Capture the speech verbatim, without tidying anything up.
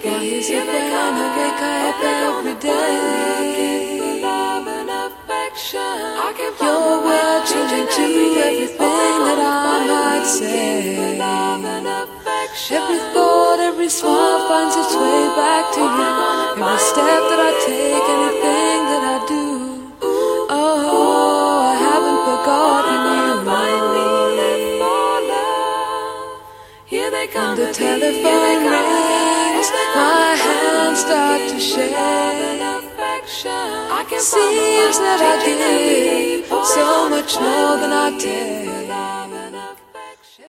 Why is it when I wake up every day, your words turn into everything that I might say. Every thought, every smile finds its way back to you. Every step that I take, anything that I do, oh, I haven't forgotten you. When the telephone rings, my hands start to shake. Seems that I give so much more than I take.